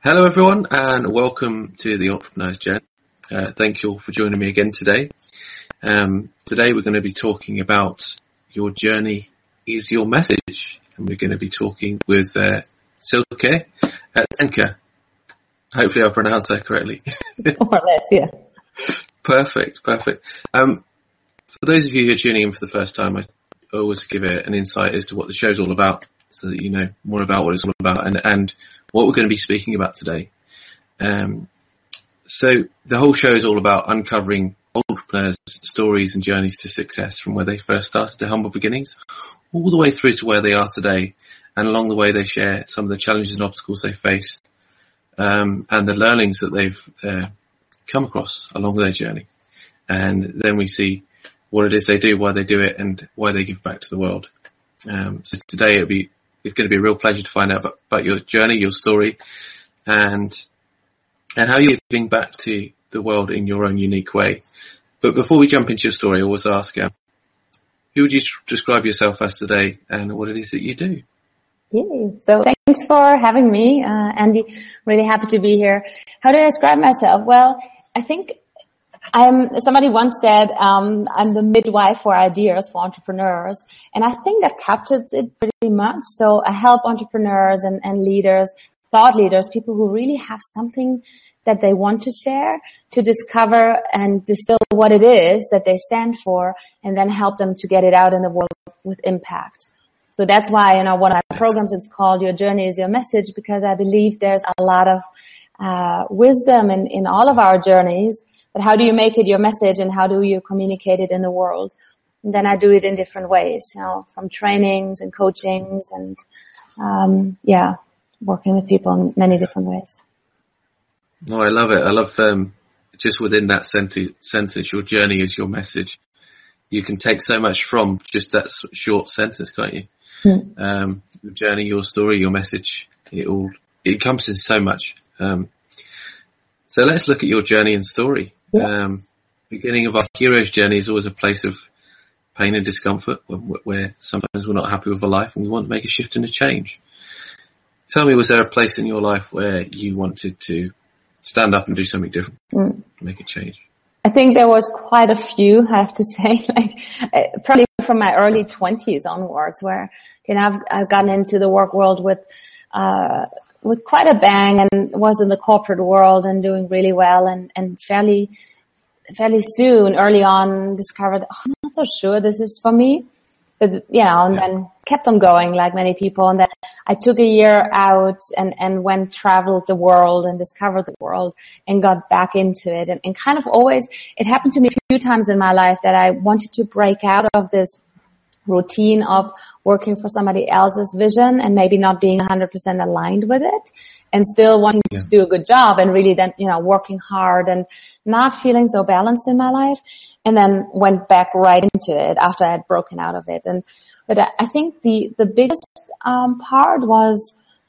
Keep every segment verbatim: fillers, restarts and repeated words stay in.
Hello everyone and welcome to the Entrepreneur's Journey. Uh, thank you all for joining me again today. Um, today we're going to be talking about your journey is your message, and we're going to be talking with uh, Silke at Zenka. Hopefully I pronounced that correctly. More or less, yeah. Perfect, perfect. Um, for those of you who are tuning in for the first time, I always give it an insight as to what the show's all about, so that you know more about what it's all about and, and what we're going to be speaking about today. Um, so the whole show is all about uncovering entrepreneurs' stories and journeys to success from where they first started their humble beginnings, all the way through to where they are today. And along the way, they share some of the challenges and obstacles they face, um, and the learnings that they've uh, come across along their journey. And then we see what it is they do, why they do it, and why they give back to the world. Um, so today it'll be It's going to be a real pleasure to find out about, about your journey, your story, and and how you're giving back to the world in your own unique way. But before we jump into your story, I always ask, uh, who would you tr- describe yourself as today, and what it is that you do? Yay. So thanks for having me, uh, Andy. Really happy to be here. How do I describe myself? Well, I think I'm, somebody once said, um, I'm the midwife for ideas for entrepreneurs. And I think that captures it pretty much. So I help entrepreneurs and, and leaders, thought leaders, people who really have something that they want to share, to discover and distill what it is that they stand for, and then help them to get it out in the world with impact. So that's why, you know, one of my programs, it's called Your Journey is Your Message, because I believe there's a lot of uh wisdom in, in all of our journeys. But how do you make it your message, and how do you communicate it in the world? And then I do it in different ways, you know, from trainings and coachings and, um, yeah, working with people in many different ways. Oh, I love it. I love, um, just within that sentence, sentence, your journey is your message. You can take so much from just that short sentence, can't you? Mm. Um, your journey, your story, your message, it all, it encompasses so much. Um, so let's look at your journey and story. Yeah. Um, beginning of our hero's journey is always a place of pain and discomfort, where, where sometimes we're not happy with our life and we want to make a shift and a change. Tell me, was there a place in your life where you wanted to stand up and do something different, mm. make a change? I think there was quite a few, I have to say, like uh, probably from my early twenties onwards, where, you know, I've, I've gotten into the work world with, uh, with quite a bang, and was in the corporate world and doing really well, and, and fairly, fairly soon, early on, discovered, oh, I'm not so sure this is for me. But, you know, and then kept on going like many people. And then I took a year out and, and went, traveled the world and discovered the world and got back into it. And, and kind of always, it happened to me a few times in my life that I wanted to break out of this routine of working for somebody else's vision and maybe not being one hundred percent aligned with it, and still wanting yeah. to do a good job, and really then, you know, working hard and not feeling so balanced in my life, and then went back right into it after I had broken out of it. And but I think the the biggest um part was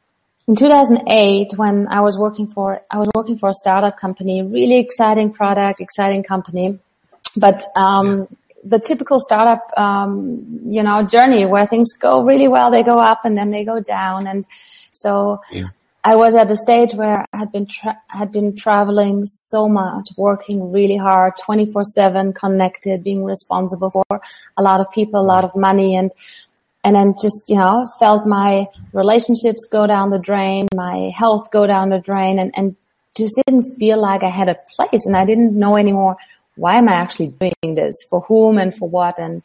in two thousand eight, when I was working for I was working for a startup company, really exciting product, exciting company, but um yeah. the typical startup, um, you know, journey where things go really well, they go up and then they go down. And so yeah. I was at a stage where I had been, tra- had been traveling so much, working really hard, twenty-four seven connected, being responsible for a lot of people, a lot of money, and, and then just, you know, felt my relationships go down the drain, my health go down the drain, and, and just didn't feel like I had a place, and I didn't know anymore, why am I actually doing this? For whom and for what? And,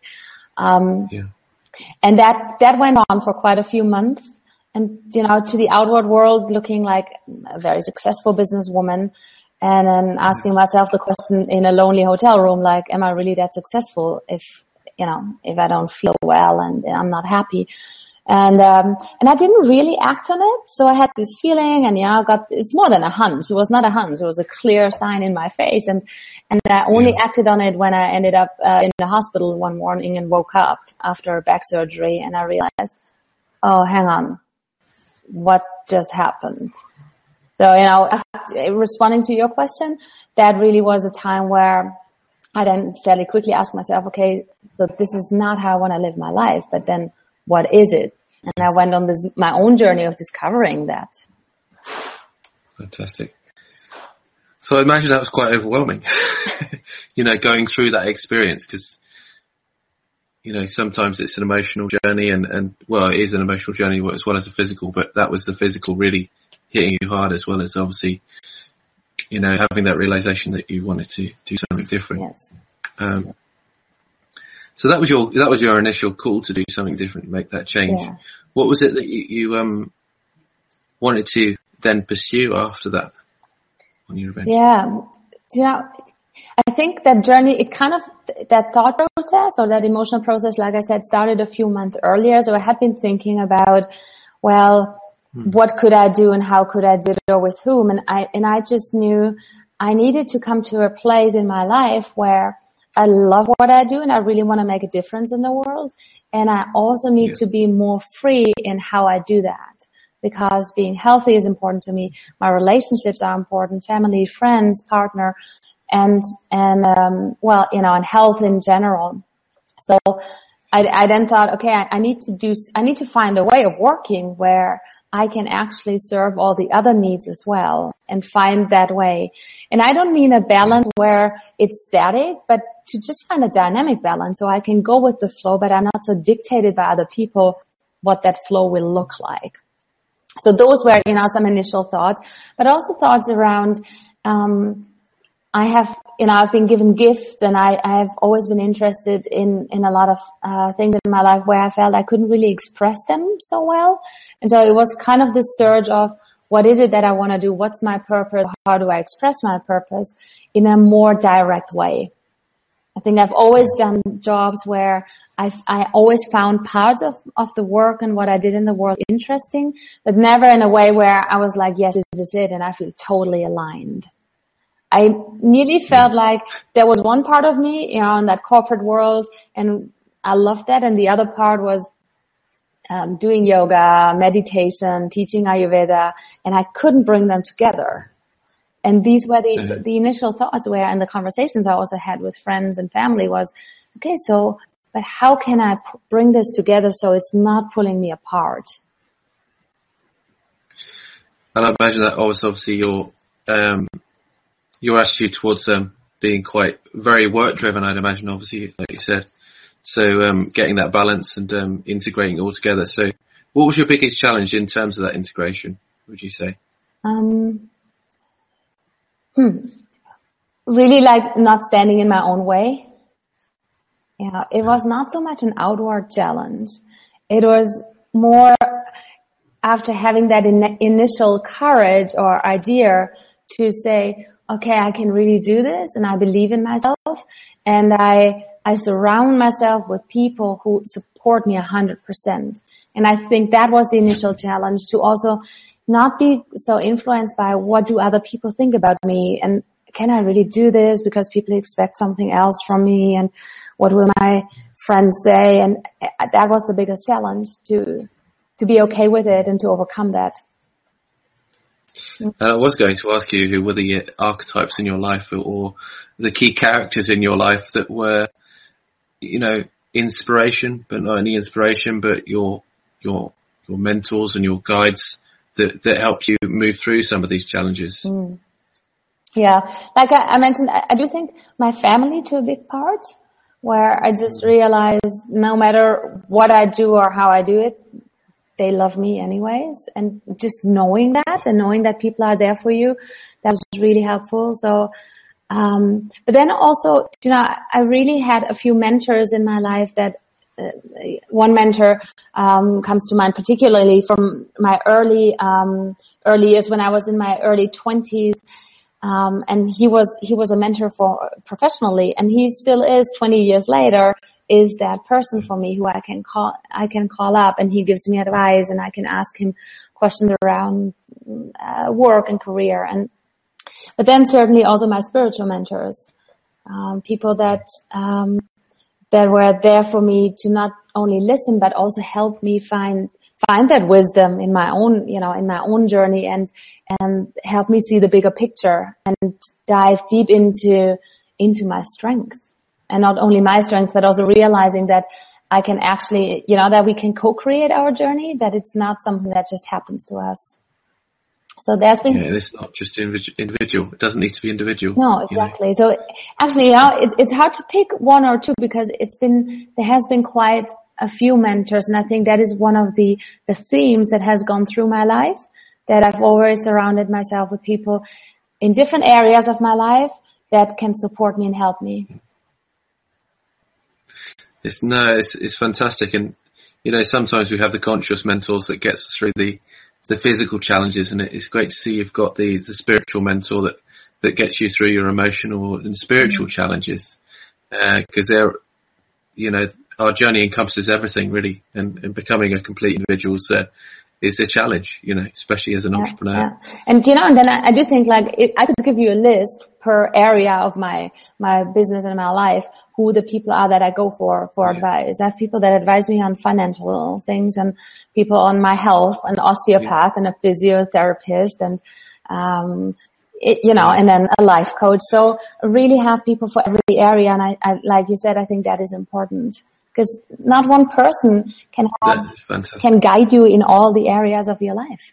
um, yeah. and that, that went on for quite a few months. And, you know, to the outward world, looking like a very successful businesswoman, and then asking myself the question in a lonely hotel room, like, am I really that successful if, you know, if I don't feel well and I'm not happy? And, um, and I didn't really act on it. So I had this feeling, and, you know, got, it's more than a hunch. It was not a hunch. It was a clear sign in my face. And, and I only yeah. acted on it when I ended up, uh, in the hospital one morning and woke up after back surgery, and I realized, oh, hang on. What just happened? So, you know, responding to your question, that really was a time where I then fairly quickly asked myself, okay, so this is not how I want to live my life, but then what is it? And I went on this, my own journey of discovering that. Fantastic. So I imagine that was quite overwhelming, you know, going through that experience, because, you know, sometimes it's an emotional journey and, and, well, it is an emotional journey as well as a physical, but that was the physical really hitting you hard, as well as obviously, you know, having that realization that you wanted to do something different. Yes. Um, so that was your, that was your initial call to do something different, make that change. Yeah. What was it that you, you, um, wanted to then pursue after that on your adventure? Yeah. Do you know, I think that journey, it kind of, that thought process or that emotional process, like I said, started a few months earlier. So I had been thinking about, well, hmm. what could I do and how could I do it or with whom? And I, and I just knew I needed to come to a place in my life where I love what I do and I really want to make a difference in the world. And I also need yeah. to be more free in how I do that. Because being healthy is important to me. My relationships are important, family, friends, partner, and, and, um, well, you know, and health in general. So I, I then thought, okay, I, I need to do, I need to find a way of working where I can actually serve all the other needs as well and find that way. And I don't mean a balance where it's static, but to just find a dynamic balance so I can go with the flow, but I'm not so dictated by other people what that flow will look like. So those were, you know, some initial thoughts, but also thoughts around, um, I have, you know, I've been given gifts and I, I have always been interested in, in a lot of, uh, things in my life where I felt I couldn't really express them so well. And so it was kind of this surge of what is it that I want to do? What's my purpose? How do I express my purpose in a more direct way? I think I've always done jobs where I've, I always found parts of, of the work and what I did in the world interesting, but never in a way where I was like, yes, this is it. And I feel totally aligned. I nearly felt like there was one part of me, you know, in that corporate world, and I loved that. And the other part was um, doing yoga, meditation, teaching Ayurveda, and I couldn't bring them together. And these were the, mm-hmm. the initial thoughts where, and the conversations I also had with friends and family was, okay, so, but how can I p- bring this together so it's not pulling me apart? And I imagine that was obviously your, um, your attitude towards um, being quite very work driven, I'd imagine, obviously, like you said. So um, getting that balance and um, integrating it all together. So what was your biggest challenge in terms of that integration, would you say? Um, hmm. Really like not standing in my own way. Yeah, it was not so much an outward challenge. It was more after having that in- initial courage or idea to say, okay, I can really do this and I believe in myself and I, I surround myself with people who support me a hundred percent. And I think that was the initial challenge, to also not be so influenced by what do other people think about me and can I really do this because people expect something else from me and what will my friends say? And that was the biggest challenge, to, to be okay with it and to overcome that. And I was going to ask you who were the archetypes in your life or the key characters in your life that were, you know, inspiration, but not only inspiration, but your, your, your mentors and your guides that, that helped you move through some of these challenges. Mm. Yeah. Like I, I mentioned, I, I do think my family to a big part, where I just realized no matter what I do or how I do it, they love me anyways. And just knowing that and knowing that people are there for you, that was really helpful. So, um, but then also, you know, I really had a few mentors in my life that, uh, one mentor, um, comes to mind particularly from my early, um, early years when I was in my early twenties. Um, and he was, he was a mentor for professionally, and he still is twenty years later, is that person for me who I can call, I can call up and he gives me advice and I can ask him questions around uh, work and career. And, but then certainly also my spiritual mentors, um, people that, um, that were there for me to not only listen, but also help me find, find that wisdom in my own, you know, in my own journey and, and help me see the bigger picture and dive deep into, into my strengths. And not only my strengths, but also realizing that I can actually, you know, that we can co-create our journey, that it's not something that just happens to us. So there's been... Yeah, and it's not just individual. It doesn't need to be individual. No, exactly. You know? So actually, you know, it's, it's hard to pick one or two because it's been, there has been quite a few mentors. And I think that is one of the, the themes that has gone through my life, that I've always surrounded myself with people in different areas of my life that can support me and help me. It's no, it's, it's fantastic. And, you know, sometimes we have the conscious mentors that gets us through the, the physical challenges, and it's great to see you've got the, the spiritual mentor that, that gets you through your emotional and spiritual mm. challenges. Uh, cause they're, you know, our journey encompasses everything really, and, and becoming a complete individual is a, is a challenge, you know, especially as an yeah, entrepreneur. Yeah. And, you know, and then I, I do think like if I could give you a list per area of my, my business and my life, who the people are that I go for, for yeah. advice. I have people that advise me on financial things, and people on my health, an osteopath yeah. and a physiotherapist, and, um, it, you know, and then a life coach. So I really have people for every area. And I, I, like you said, I think that is important. Because not one person can have, can guide you in all the areas of your life.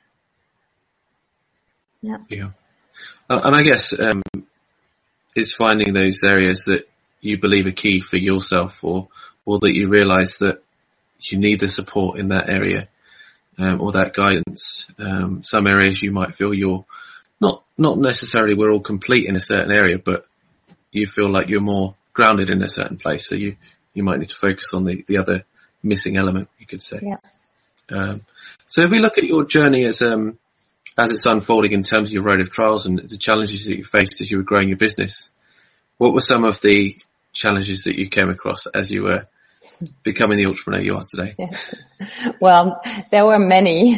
Yeah. Yeah. And I guess um, it's finding those areas that you believe are key for yourself, or or that you realise that you need the support in that area, um, or that guidance. Um, some areas you might feel you're not not necessarily we're all complete in a certain area, but you feel like you're more grounded in a certain place. So you. You might need to focus on the, the other missing element, you could say. Yeah. Um, so if we look at your journey as um, as it's unfolding in terms of your road of trials and the challenges that you faced as you were growing your business, what were some of the challenges that you came across as you were becoming the entrepreneur you are today? Yes. Well, there were many.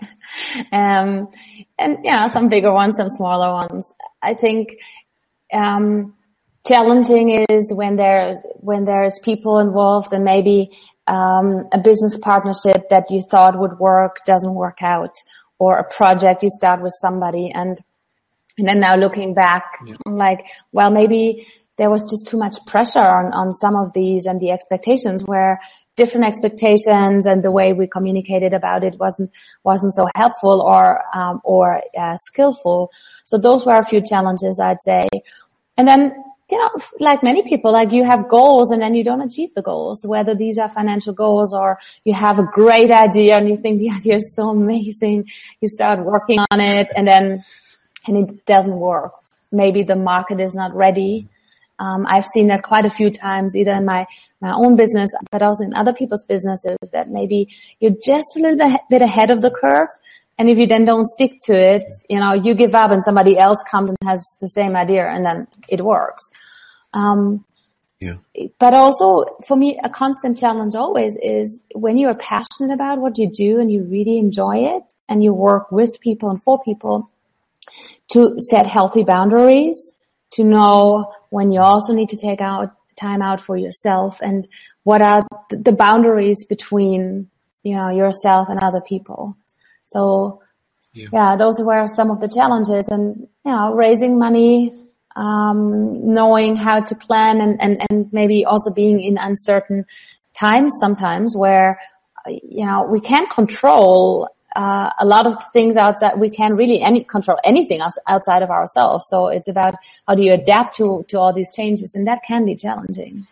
um, and, yeah, some bigger ones, some smaller ones. I think... Um, Challenging is when there's when there's people involved, and maybe um a business partnership that you thought would work doesn't work out, or a project you start with somebody, and and then now looking back, yeah. I'm like, well, maybe there was just too much pressure on on some of these, and the expectations were different expectations, and the way we communicated about it wasn't wasn't so helpful or um or uh, skillful. So those were a few challenges, I'd say. And then, you know, like many people, like you have goals and then you don't achieve the goals, whether these are financial goals or you have a great idea and you think the idea is so amazing. You start working on it and then, and it doesn't work. Maybe the market is not ready. Um, I've seen that quite a few times, either in my, my own business, but also in other people's businesses, that maybe you're just a little bit, bit ahead of the curve. And if you then don't stick to it, you know, you give up and somebody else comes and has the same idea and then it works. Um, yeah. But also for me, a constant challenge always is when you are passionate about what you do and you really enjoy it and you work with people and for people, to set healthy boundaries, to know when you also need to take out time out for yourself, and what are the boundaries between, you know, yourself and other people. So, yeah. yeah, those were some of the challenges, and, you know, raising money, um, knowing how to plan, and, and, and maybe also being in uncertain times sometimes where, you know, we can't control, uh, a lot of things outside. We can't really any control anything else outside of ourselves. So it's about how do you adapt to, to all these changes, and that can be challenging.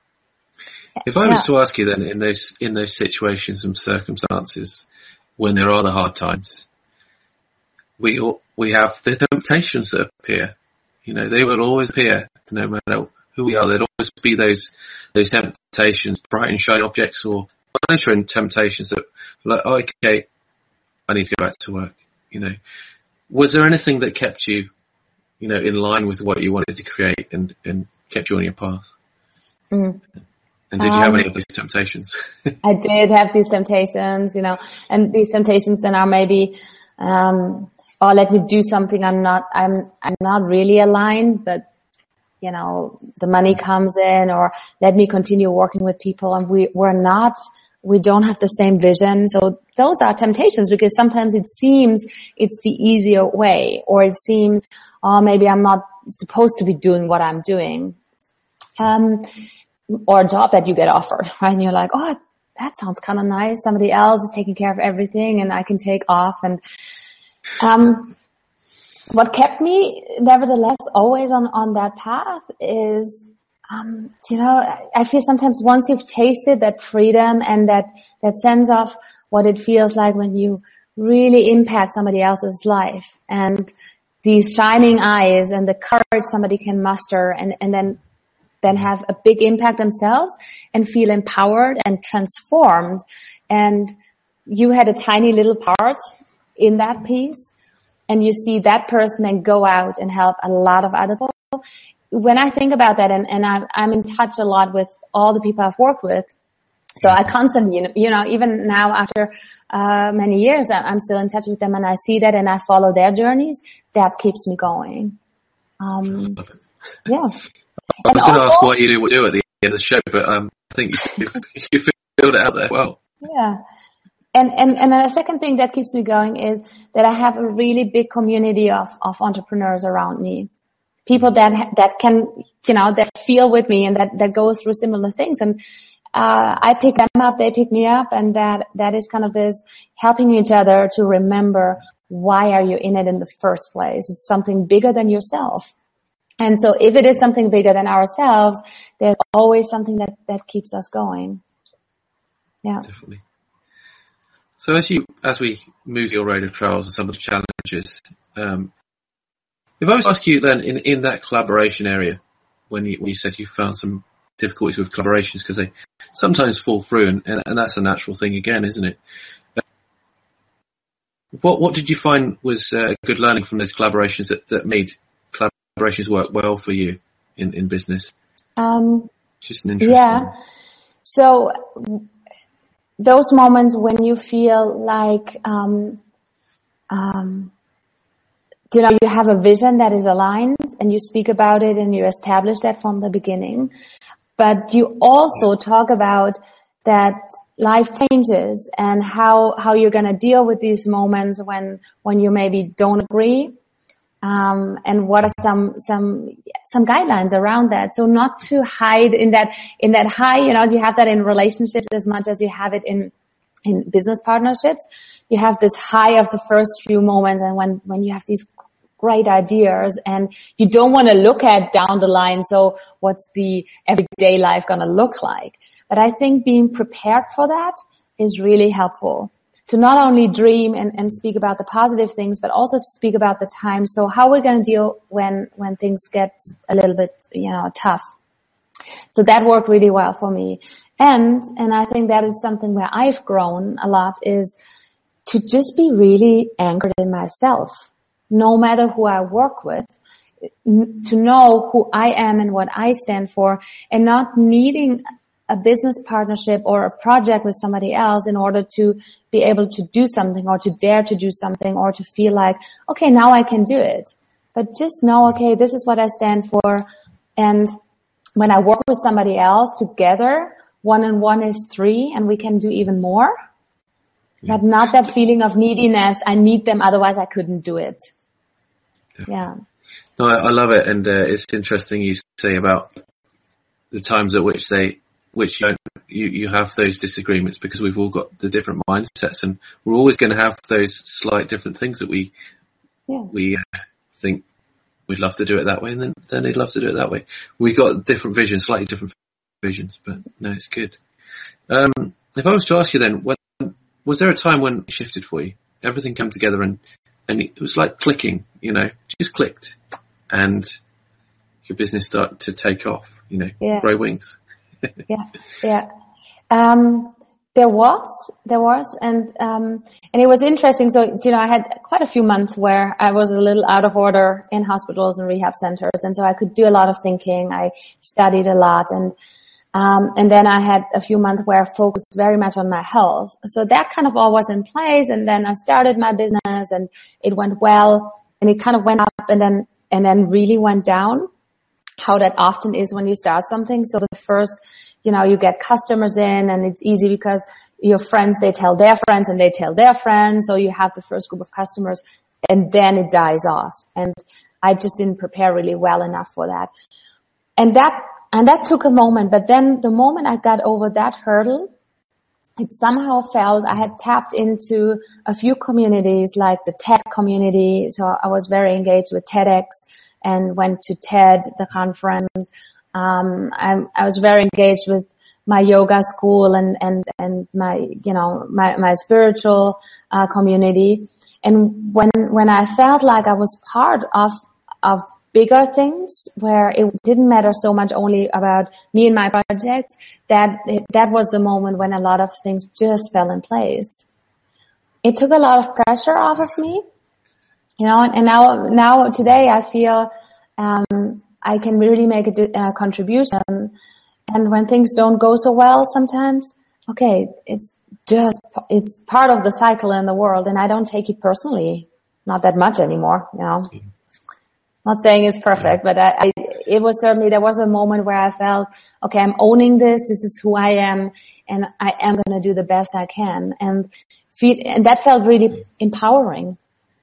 If I yeah. was to ask you then, in those, in those situations and circumstances, when there are the hard times, we we have the temptations that appear. You know, they will always appear, no matter who we are. There'll always be those those temptations, bright and shiny objects, or monitoring temptations that, like, oh, okay, I need to go back to work. You know, was there anything that kept you, you know, in line with what you wanted to create and and kept you on your path? Mm. And did you have um, any of these temptations? I did have these temptations, you know, and these temptations then are maybe, um, oh, let me do something I'm not, I'm, I'm not really aligned, but, you know, the money comes in, or let me continue working with people and we, we're not, we don't have the same vision. So those are temptations, because sometimes it seems it's the easier way, or it seems, oh, maybe I'm not supposed to be doing what I'm doing. Um, or a job that you get offered, right? And you're like, oh, that sounds kind of nice. Somebody else is taking care of everything and I can take off. And, um, what kept me nevertheless always on, on that path is, um, you know, I feel sometimes once you've tasted that freedom and that, that sense of what it feels like when you really impact somebody else's life and these shining eyes and the courage somebody can muster and, and then, then have a big impact themselves and feel empowered and transformed. And you had a tiny little part in that piece and you see that person then go out and help a lot of other people. When I think about that, and, and I'm, I'm in touch a lot with all the people I've worked with, so I constantly, you know, you know even now after uh many years, I'm still in touch with them and I see that and I follow their journeys. That keeps me going. Um, yeah. I was going to ask what you do, do at the end of the show, but um, I think you, you filled it out there well. Yeah. And, and, and a second thing that keeps me going is that I have a really big community of, of entrepreneurs around me. People that, that can, you know, that feel with me and that, that go through similar things. And, uh, I pick them up, they pick me up, and that, that is kind of this helping each other to remember why are you in it in the first place? It's something bigger than yourself. And so if it is something bigger than ourselves, there's always something that, that keeps us going. Yeah. Definitely. So as you, as we move your road of trials and some of the challenges, um, if I was to ask you then in, in that collaboration area, when you, when you said you found some difficulties with collaborations because they sometimes fall through and, and, and that's a natural thing again, isn't it? Uh, what, what did you find was uh, good learning from those collaborations that, that made collaborations work well for you in, in business? Um, Just an interesting. Yeah. So those moments when you feel like, um, um, you know, you have a vision that is aligned and you speak about it and you establish that from the beginning, but you also talk about that life changes and how, how you're going to deal with these moments when, when you maybe don't agree. Um, and what are some, some, some guidelines around that? So not to hide in that, in that high, you know, you have that in relationships as much as you have it in, in business partnerships. You have this high of the first few moments and when, when you have these great ideas and you don't want to look at down the line. So what's the everyday life going to look like? But I think being prepared for that is really helpful. To not only dream and, and speak about the positive things, but also to speak about the time. So how we're going to deal when, when things get a little bit, you know, tough. So that worked really well for me. And, and I think that is something where I've grown a lot is to just be really anchored in myself, no matter who I work with, to know who I am and what I stand for and not needing a business partnership or a project with somebody else in order to be able to do something or to dare to do something or to feel like, okay, now I can do it. But just know, okay, this is what I stand for. And when I work with somebody else together, one and one is three and we can do even more. Yeah. But not that feeling of neediness. I need them, otherwise I couldn't do it. Definitely. Yeah. No, I, I love it. And uh, it's interesting you say about the times at which they, which you, you you have those disagreements because we've all got the different mindsets and we're always going to have those slight different things that we yeah. we uh, think we'd love to do it that way and then, then they'd love to do it that way. We've got different visions, slightly different visions, but no, it's good. Um, if I was to ask you then, when, was there a time when it shifted for you? Everything came together and, and it was like clicking, you know, just clicked and your business started to take off, you know, yeah. grow wings. yeah, yeah. Um, there was, there was, and, um, and it was interesting. So, you know, I had quite a few months where I was a little out of order in hospitals and rehab centers. And so I could do a lot of thinking. I studied a lot and, um, and then I had a few months where I focused very much on my health. So that kind of all was in place. And then I started my business and it went well and it kind of went up and then, and then really went down. How that often is when you start something. So the first, you know, you get customers in and it's easy because your friends, they tell their friends and they tell their friends. So you have the first group of customers and then it dies off. And I just didn't prepare really well enough for that. And that, and that took a moment. But then the moment I got over that hurdle, it somehow felt I had tapped into a few communities, like the TED community. So I was very engaged with TEDx and went to TED, the conference. Um, I, I was very engaged with my yoga school and, and, and my, you know, my, my spiritual, uh, community. And when, when I felt like I was part of, of bigger things where it didn't matter so much only about me and my projects, that, it, that was the moment when a lot of things just fell in place. It took a lot of pressure off of me, you know, and now, now today I feel, um, I can really make a, a contribution. And when things don't go so well sometimes, okay, it's just, it's part of the cycle in the world, and I don't take it personally, not that much anymore, you know. Not saying it's perfect, but I, I, it was certainly, there was a moment where I felt, okay, I'm owning this, this is who I am, and I am going to do the best I can. And feel, and that felt really empowering.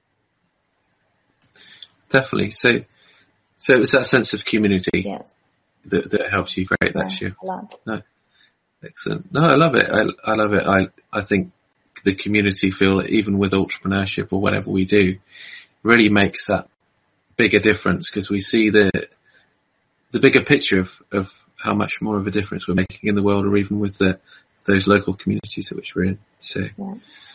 Definitely. So, so it was that sense of community. Yes. That, that helps you create that yeah, shift. A lot. No, excellent. No, I love it. I, I love it. I, I think the community feel, even with entrepreneurship or whatever we do, really makes that bigger difference, because we see the, the bigger picture of, of how much more of a difference we're making in the world, or even with the, those local communities at which we're in. So, yeah.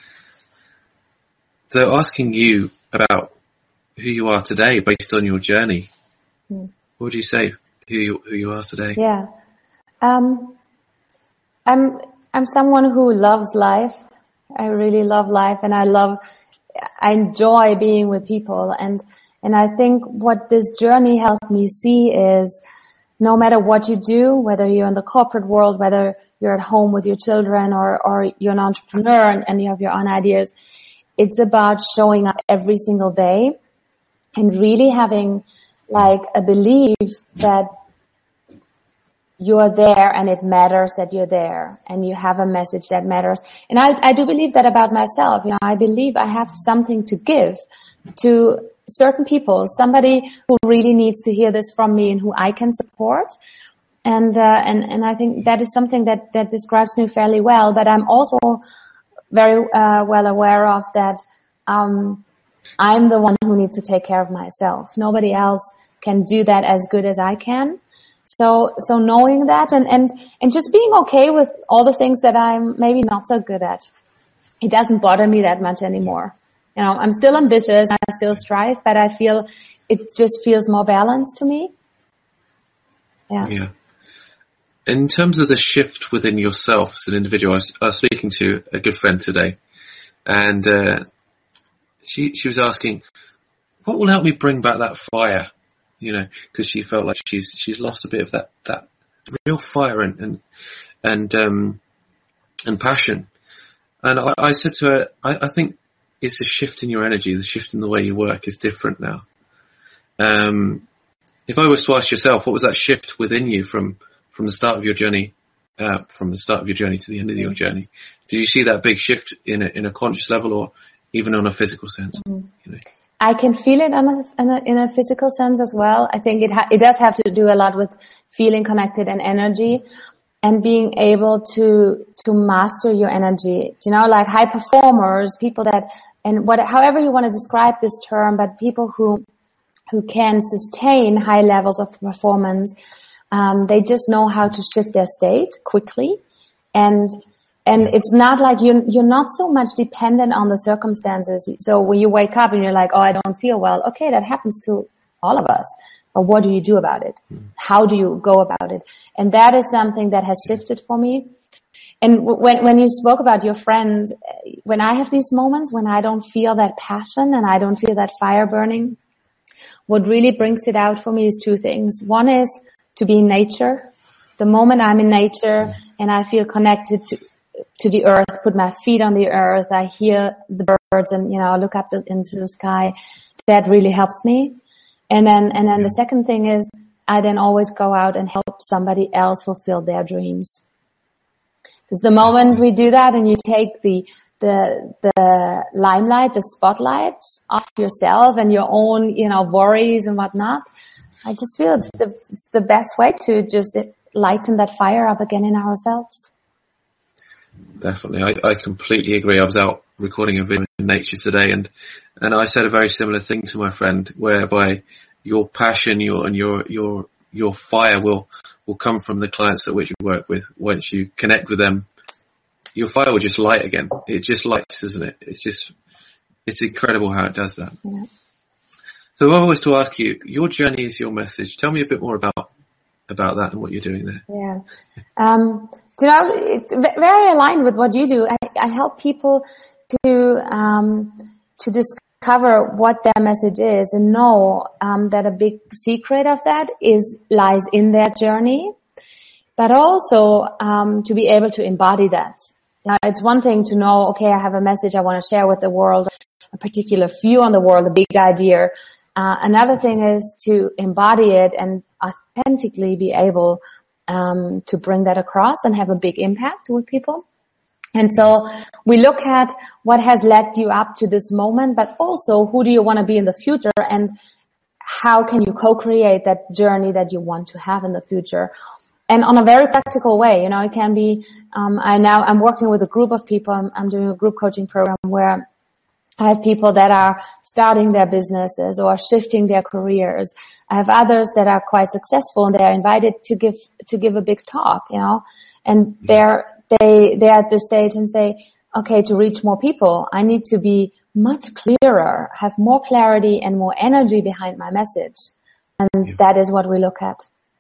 so asking you about who you are today based on your journey, hmm. what would you say? Who you, who you are today? Yeah. Um, I'm, I'm someone who loves life. I really love life, and I love, I enjoy being with people. And, and I think what this journey helped me see is no matter what you do, whether you're in the corporate world, whether you're at home with your children, or, or you're an entrepreneur and, and you have your own ideas, it's about showing up every single day and really having like a belief that you're there and it matters that you're there and you have a message that matters. And I, I do believe that about myself. You know, I believe I have something to give to certain people, somebody who really needs to hear this from me and who I can support. And, uh, and, and I think that is something that, that describes me fairly well. But I'm also very, uh, well aware of that, um, I'm the one who needs to take care of myself. Nobody else can do that as good as I can. So, so knowing that and, and, and just being okay with all the things that I'm maybe not so good at. It doesn't bother me that much anymore. You know, I'm still ambitious, I still strive, but I feel it just feels more balanced to me. Yeah. Yeah. In terms of the shift within yourself as an individual, I was, I was speaking to a good friend today, and, uh, she, she was asking, what will help me bring back that fire? You know, because she felt like she's she's lost a bit of that that real fire and and and um and passion. And I, I said to her, I, I think it's a shift in your energy. The shift in the way you work is different now. Um, if I was to ask yourself, what was that shift within you from from the start of your journey, uh, from the start of your journey to the end of your journey? Did you see that big shift in a in a conscious level, or even on a physical sense? Mm-hmm. You know? I can feel it on a, in, a, in a physical sense as well. I think it ha- it does have to do a lot with feeling connected and energy, and being able to to master your energy. You know, like high performers, people that, and what, however you want to describe this term, but people who who can sustain high levels of performance, um, they just know how to shift their state quickly, and. And it's not like you're, you're not so much dependent on the circumstances. So when you wake up and you're like, oh, I don't feel well. Okay, that happens to all of us. But what do you do about it? How do you go about it? And that is something that has shifted for me. And when, when you spoke about your friend, when I have these moments when I don't feel that passion and I don't feel that fire burning, what really brings it out for me is two things. One is to be in nature. The moment I'm in nature and I feel connected to, to the earth, put my feet on the earth, I hear the birds and, you know, look up into the sky, that really helps me. And then, and then the second thing is I then always go out and help somebody else fulfill their dreams. Because the moment we do that and you take the, the, the limelight, the spotlight off yourself and your own, you know, worries and whatnot, I just feel it's the, it's the best way to just lighten that fire up again in ourselves. Definitely. I, I completely agree. I was out recording a video in nature today, and, and I said a very similar thing to my friend, whereby your passion, your, and your, your, your fire will, will come from the clients that which you work with. Once you connect with them, your fire will just light again. It just lights, doesn't it? It's just, it's incredible how it does that. Yeah. So I was to ask you, your journey is your message. Tell me a bit more about, about that and what you're doing there. Yeah. Um, you know, it's very aligned with what you do. I, I help people to, um, to discover what their message is and know, um, that a big secret of that is, lies in their journey, but also, um, to be able to embody that. Now, it's one thing to know, okay, I have a message I want to share with the world, a particular view on the world, a big idea. Uh, another thing is to embody it and authentically be able um, to bring that across and have a big impact with people. And so we look at what has led you up to this moment, but also who do you want to be in the future, and how can you co-create that journey that you want to have in the future. And on a very practical way, you know, it can be, um, I now, I'm working with a group of people. I'm, I'm doing a group coaching program where I have people that are starting their businesses or shifting their careers. I have others that are quite successful and they're invited to give, to give a big talk, you know, and they're, they, they're at this stage and say, okay, to reach more people, I need to be much clearer, have more clarity and more energy behind my message. And yeah. that is what we look at.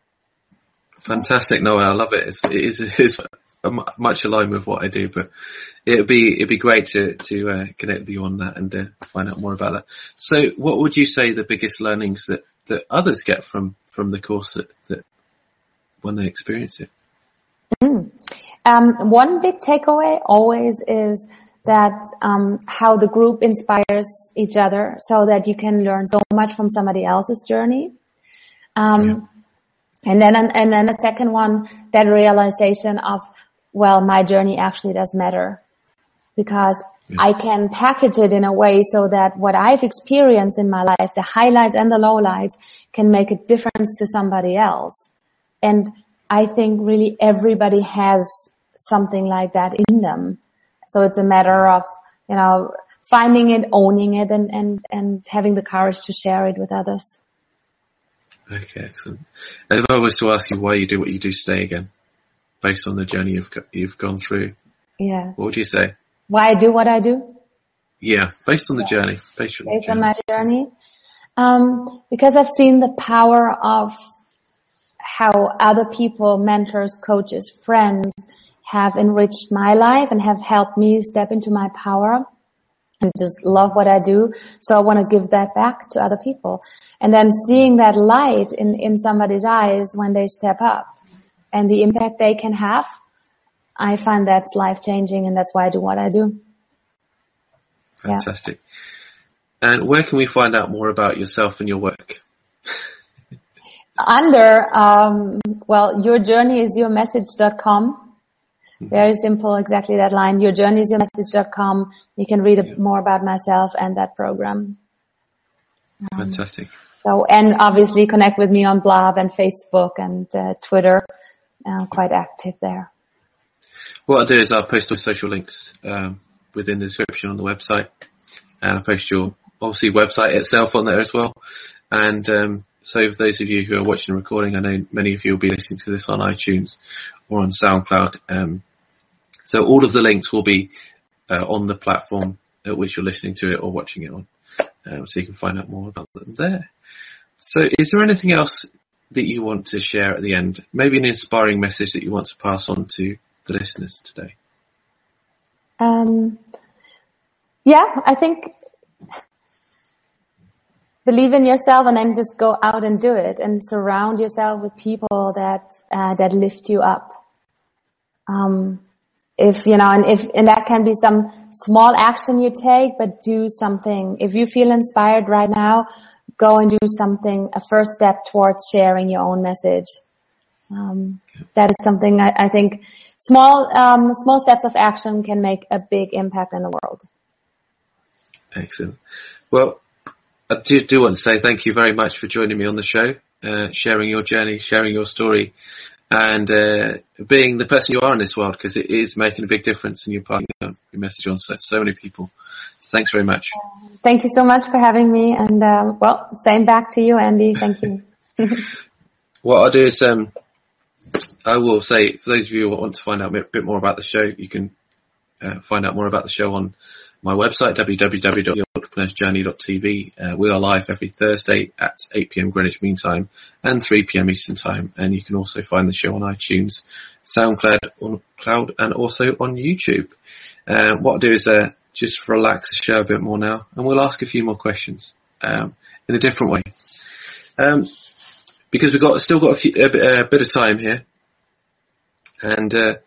Fantastic. No, I love it. It's, it is, it is much aligned with what I do, but it'd be, it'd be great to, to, uh, connect with you on that and uh, find out more about that. So what would you say the biggest learnings that, that others get from, from the course that, that when they experience it? Mm. Um, one big takeaway always is that, um, how the group inspires each other so that you can learn so much from somebody else's journey. Um, yeah. And then, and then the second one, that realization of, well, my journey actually does matter, because yeah. I can package it in a way so that what I've experienced in my life, the highlights and the lowlights, can make a difference to somebody else. And I think really everybody has something like that in them. So it's a matter of, you know, finding it, owning it, and, and, and having the courage to share it with others. Okay, excellent. And if I was to ask you why you do what you do today again, based on the journey you've you've gone through, yeah, what would you say? Why I do what I do? Yeah, based on the yeah. journey. Based, on, based the on my journey. Um, because I've seen the power of how other people, mentors, coaches, friends, have enriched my life and have helped me step into my power. And just love what I do. So I want to give that back to other people. And then seeing that light in, in somebody's eyes when they step up and the impact they can have, I find that's life changing, and that's why I do what I do. Fantastic. Yeah. And where can we find out more about yourself and your work? Under, um, well, your journey is your message dot com. Very simple, exactly that line. your journey is your message dot com. You can read yeah. more about myself and that program. Um, Fantastic. So, and obviously connect with me on Blab and Facebook and uh, Twitter. I'm quite active there. What I'll do is I'll post all social links um, within the description on the website, and I'll post your obviously website itself on there as well. And um, so for those of you who are watching the recording, I know many of you will be listening to this on iTunes or on SoundCloud. Um, so all of the links will be uh, on the platform at which you're listening to it or watching it on, um, so you can find out more about them there. So is there anything else that you want to share at the end? Maybe an inspiring message that you want to pass on to the listeners today? Um, yeah, I think believe in yourself and then just go out and do it, and surround yourself with people that uh, that lift you up. Um, if you know, and if and that can be some small action you take, but do something. If you feel inspired right now, go and do something. A first step towards sharing your own message. Um, that is something I, I think small um, small steps of action can make a big impact in the world. Excellent. Well, I do, do want to say thank you very much for joining me on the show, uh, sharing your journey, sharing your story, and uh, being the person you are in this world, because it is making a big difference, and you're passing your message on to so many people. So thanks very much. Thank you so much for having me, and um, well, same back to you, Andy. Thank you. What I'll do is um, I will say, for those of you who want to find out a bit more about the show, you can uh, find out more about the show on my website, w w w dot the entrepreneurs journey dot t v. Uh, we are live every Thursday at eight p m Greenwich Mean Time and three p m Eastern Time. And you can also find the show on iTunes, SoundCloud, on Cloud, and also on YouTube. Uh, what I'll do is uh, just relax the show a bit more now, and we'll ask a few more questions um, in a different way. Um, because we've got still got a, few, a, bit, a bit of time here. And uh,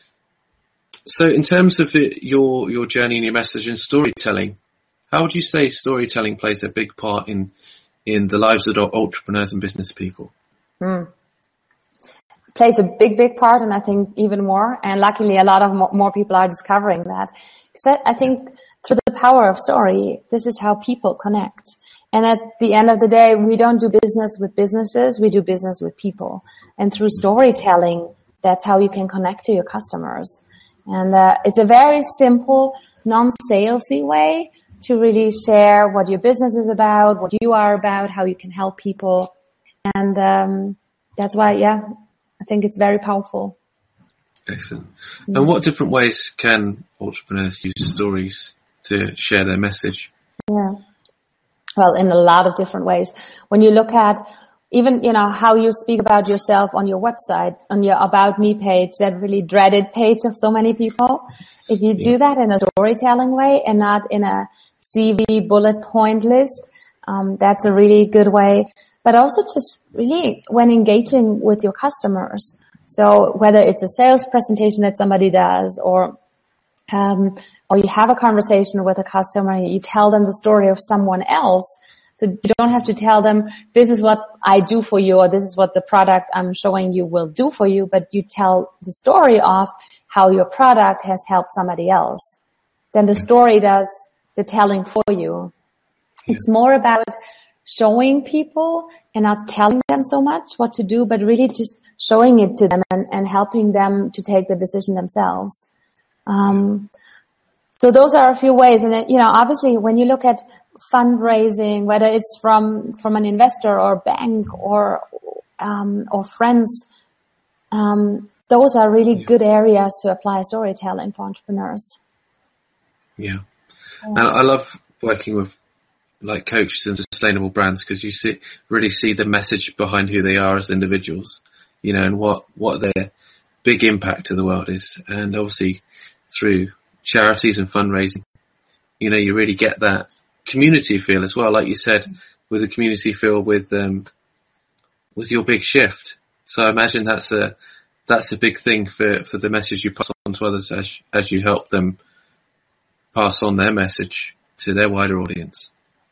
so in terms of it, your your journey and your message and storytelling, how would you say storytelling plays a big part in in the lives of entrepreneurs and business people? Mm. Plays a big, big part, and I think even more. And luckily, a lot of mo- more people are discovering that. Because I think through the power of story, this is how people connect. And at the end of the day, we don't do business with businesses, we do business with people. And through storytelling, that's how you can connect to your customers. And uh, it's a very simple, non-salesy way to really share what your business is about, what you are about, how you can help people. And um, that's why, yeah, I think it's very powerful. Excellent. Mm-hmm. And what different ways can entrepreneurs use stories to share their message? Yeah. Well, in a lot of different ways. When you look at even, you know, how you speak about yourself on your website, on your About Me page, that really dreaded page of so many people. If you yeah. do that in a storytelling way and not in a C V bullet point list, um, that's a really good way. But also just really when engaging with your customers. So whether it's a sales presentation that somebody does or, um, or you have a conversation with a customer and you tell them the story of someone else. So you don't have to tell them, this is what I do for you, or this is what the product I'm showing you will do for you, but you tell the story of how your product has helped somebody else. Then the story does the telling for you. Yeah. It's more about showing people and not telling them so much what to do, but really just showing it to them and, and helping them to take the decision themselves. Um, so those are a few ways. And, it, you know, obviously when you look at fundraising, whether it's from, from an investor or bank or, um, or friends, um, those are really yeah. good areas to apply storytelling for entrepreneurs. Yeah. yeah. And I love working with like coaches and sustainable brands because you see, really see the message behind who they are as individuals, you know, and what, what their big impact to the world is. And obviously through charities and fundraising, you know, you really get that community feel as well, like you said, with the community feel with um with your big shift. So I imagine that's a that's a big thing for for the message you pass on to others as as you help them pass on their message to their wider audience.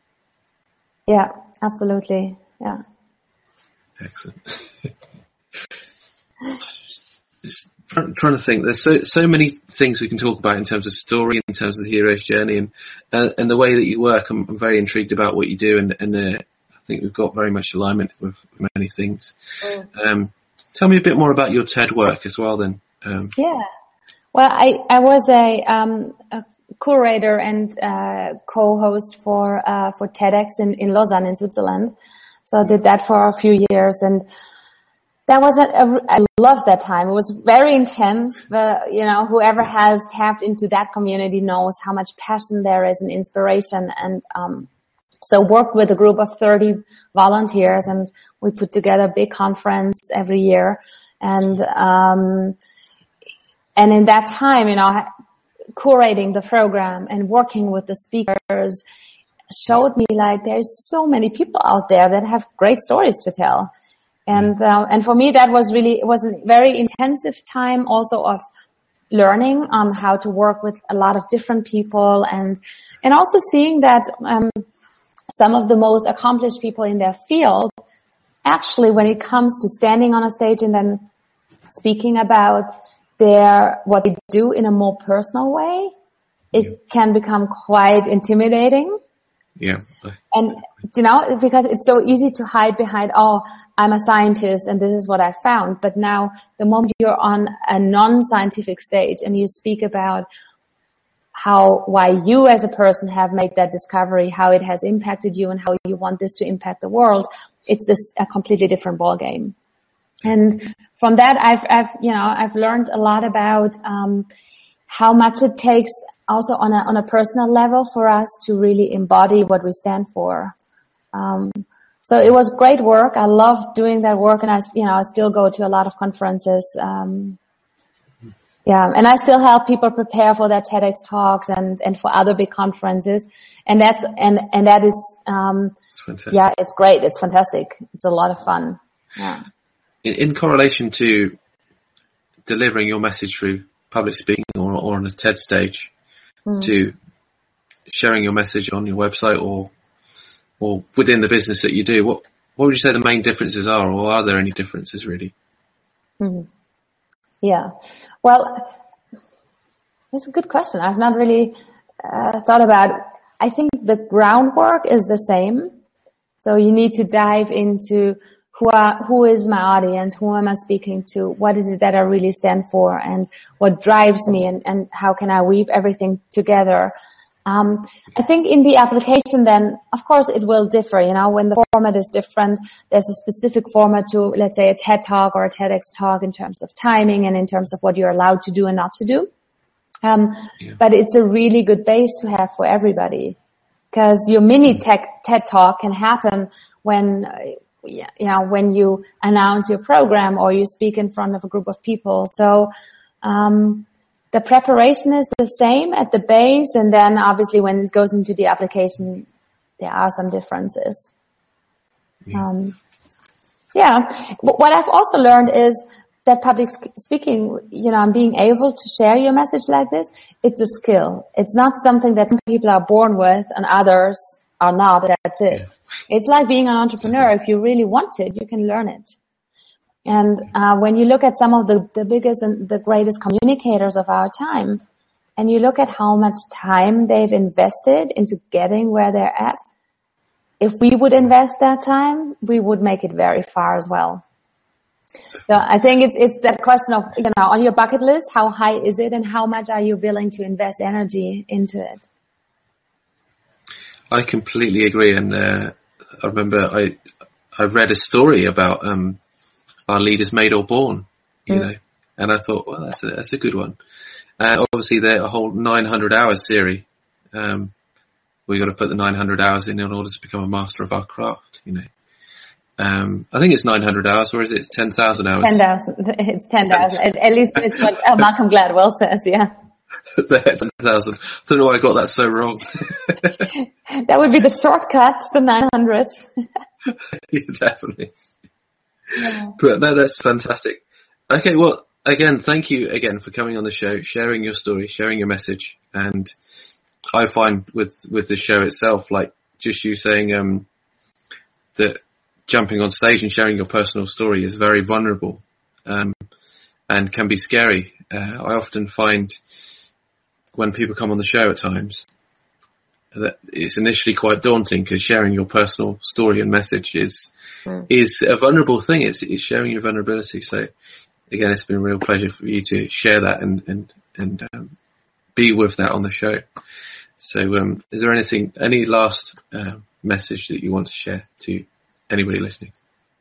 Yeah, absolutely. Yeah. Excellent. Just trying to think. There's so so many things we can talk about in terms of story, in terms of the hero's journey, and uh, and the way that you work. I'm, I'm very intrigued about what you do, and, and uh, I think we've got very much alignment with many things. Mm. Um, tell me a bit more about your TED work as well, then. Um, yeah. Well, I I was a, um, a curator and uh, co-host for uh, for TEDx in in Lausanne in Switzerland. So I did that for a few years and. That was a, a, I loved that time. It was very intense, but you know, whoever has tapped into that community knows how much passion there is and inspiration. And um, so worked with a group of thirty volunteers, and we put together a big conference every year. And um, and in that time, you know, curating the program and working with the speakers showed me like there's so many people out there that have great stories to tell. And, uh, and for me, that was really, it was a very intensive time also of learning on how to work with a lot of different people and, and also seeing that, um, some of the most accomplished people in their field, actually, when it comes to standing on a stage and then speaking about their, what they do in a more personal way, it can become quite intimidating. Yeah. And, you know, because it's so easy to hide behind, oh, I'm a scientist and this is what I found. But now the moment you're on a non-scientific stage and you speak about how, why you as a person have made that discovery, how it has impacted you and how you want this to impact the world, it's just a completely different ballgame. And from that, I've, I've, you know, I've learned a lot about, um, how much it takes also on a, on a personal level for us to really embody what we stand for. Um, so it was great work. I love doing that work, and I, you know, I still go to a lot of conferences. Um, yeah, and I still help people prepare for their TEDx talks and, and for other big conferences. And that's, and, and that is, um, yeah, it's great. It's fantastic. It's a lot of fun. Yeah. In, in correlation to delivering your message through public speaking or, or on a TED stage, mm. to sharing your message on your website or or within the business that you do, what what would you say the main differences are, or are there any differences really? Mm. Yeah, well, that's a good question. I've not really uh, thought about it. I think the groundwork is the same. So you need to dive into who are, who is my audience, who am I speaking to, what is it that I really stand for, and what drives me, and, and how can I weave everything together. Um, I think in the application then, of course, it will differ. You know, when the format is different, there's a specific format to, let's say, a TED Talk or a TEDx Talk in terms of timing and in terms of what you're allowed to do and not to do. Um, yeah. But it's a really good base to have for everybody, because your mini tech, TED Talk can happen when, you know, when you announce your program or you speak in front of a group of people. So, um, the preparation is the same at the base, and then obviously when it goes into the application, there are some differences. Yeah. Um, yeah. What I've also learned is that public speaking, you know, and being able to share your message like this, it's a skill. It's not something that some people are born with and others are not. That's it. Yeah. It's like being an entrepreneur. If you really want it, you can learn it. And uh, when you look at some of the, the biggest and the greatest communicators of our time, and you look at how much time they've invested into getting where they're at, if we would invest that time, we would make it very far as well. So I think it's it's that question of, you know, on your bucket list, how high is it, and how much are you willing to invest energy into it? I completely agree, and uh, I remember I I read a story about um. Our Leaders Made or Born, you mm. know, and I thought, well, that's a, that's a good one. Uh, obviously, the whole nine hundred hours theory, um, we got to put the nine hundred hours in in order to become a master of our craft, you know. Um, I think it's nine hundred hours, or is it ten thousand hours? ten thousand. It's ten thousand. At least it's what uh, Malcolm Gladwell says, yeah. ten thousand. I don't know why I got that so wrong. That would be the shortcut, the nine hundred. Yeah, definitely. Yeah. But no, that's fantastic. Okay, well, again, thank you again for coming on the show, sharing your story, sharing your message. And I find with, with the show itself, like just you saying, um, that jumping on stage and sharing your personal story is very vulnerable, um, and can be scary. Uh, I often find when people come on the show at times that it's initially quite daunting, because sharing your personal story and message is mm. is a vulnerable thing. It's, it's sharing your vulnerability. So again, it's been a real pleasure for you to share that and and and um, be with that on the show. So, um, is there anything, any last uh, message that you want to share to anybody listening?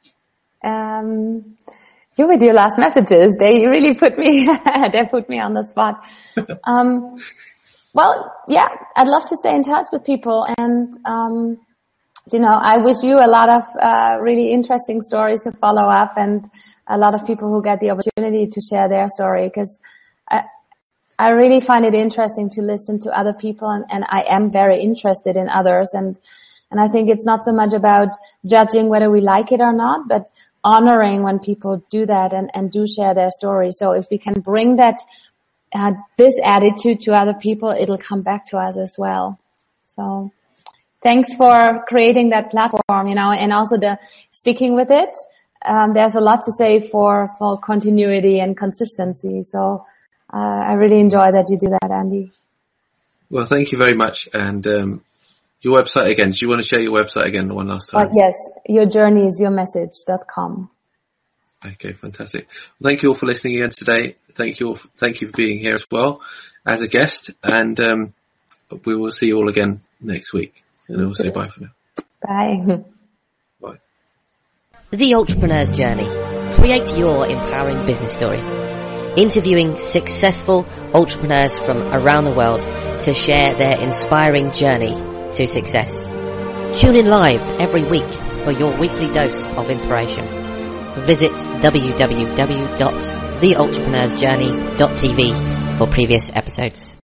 Um, you with your last messages, they really put me they put me on the spot. Um, Well, yeah, I'd love to stay in touch with people, and, um, you know, I wish you a lot of, uh, really interesting stories to follow up, and a lot of people who get the opportunity to share their story, because I, I really find it interesting to listen to other people, and, and I am very interested in others, and, and I think it's not so much about judging whether we like it or not, but honoring when people do that and, and do share their story. So if we can bring that Uh, this attitude to other people, it'll come back to us as well. So thanks for creating that platform, you know, and also the sticking with it. Um, there's a lot to say for, for continuity and consistency. So uh, I really enjoy that you do that, Andy. Well, thank you very much. And um, Your website again. Do you want to share your website again one last time? Uh, yes, your journey is your message dot com. Okay, fantastic. Well, thank you all for listening again today. Thank you all, thank you for being here as well as a guest, and um, we will see you all again next week. And I will say bye for now. Bye. Bye. The Entrepreneur's Journey. Create your empowering business story. Interviewing successful entrepreneurs from around the world to share their inspiring journey to success. Tune in live every week for your weekly dose of inspiration. Visit w w w dot the entrepreneurs journey dot t v for previous episodes.